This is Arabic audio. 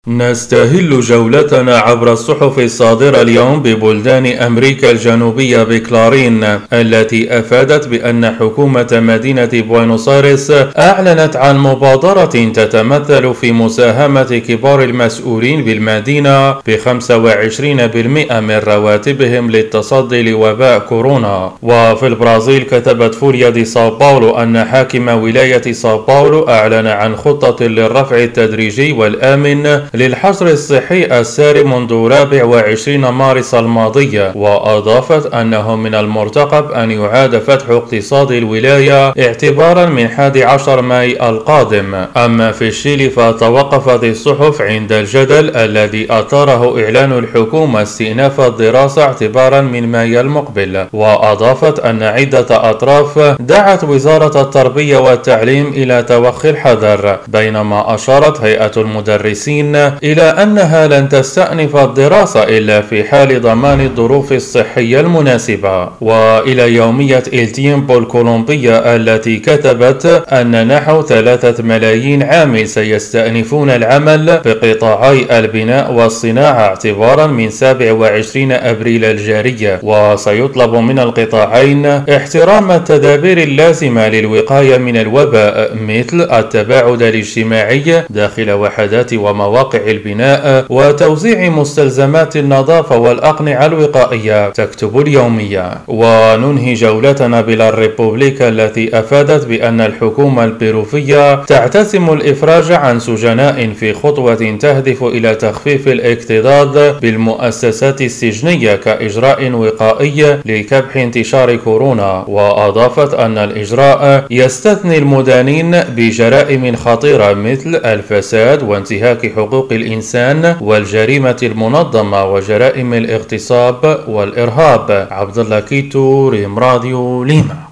نستهل جولتنا عبر الصحف الصادرة اليوم ببلدان أمريكا الجنوبية بكلارين التي أفادت بأن حكومة مدينة بوينوس آيرس أعلنت عن مبادرة تتمثل في مساهمة كبار المسؤولين بالمدينة ب25% من رواتبهم للتصدي لوباء كورونا. وفي البرازيل كتبت فوليا دي ساو باولو أن حاكم ولاية ساو باولو أعلن عن خطة للرفع التدريجي والآمن للحظر الصحي الساري منذ 24 مارس الماضي، وأضافت أنه من المرتقب أن يعاد فتح اقتصاد الولاية اعتبارا من 11 ماي القادم. أما في الشيلي فتوقفت الصحف عند الجدل الذي أثاره إعلان الحكومة استئناف الدراسة اعتبارا من ماي المقبل، وأضافت أن عدة أطراف دعت وزارة التربية والتعليم إلى توخي الحذر، بينما أشارت هيئة المدرسين إلى أنها لن تستأنف الدراسة إلا في حال ضمان الظروف الصحية المناسبة. وإلى يومية إل تيمبو الكولومبية التي كتبت أن نحو 3 ملايين عامل سيستأنفون العمل بقطاعي البناء والصناعة اعتبارا من 27 أبريل الجاري، وسيطلب من القطاعين احترام التدابير اللازمة للوقاية من الوباء مثل التباعد الاجتماعي داخل وحدات ومواقع البناء وتوزيع مستلزمات النظافة والأقنعة الوقائية، تكتب اليومية. وننهي جولتنا بلا الريبوبليكا التي أفادت بأن الحكومة البيروفية تعتزم الإفراج عن سجناء في خطوة تهدف إلى تخفيف الاكتظاظ بالمؤسسات السجنية كإجراء وقائي لكبح انتشار كورونا، وأضافت أن الإجراء يستثني المدانين بجرائم خطيرة مثل الفساد وانتهاك حقوق الإنسان والجريمة المنظمة وجرائم الاغتصاب والإرهاب. عبد الله كيتو، ريم راديو، ليما.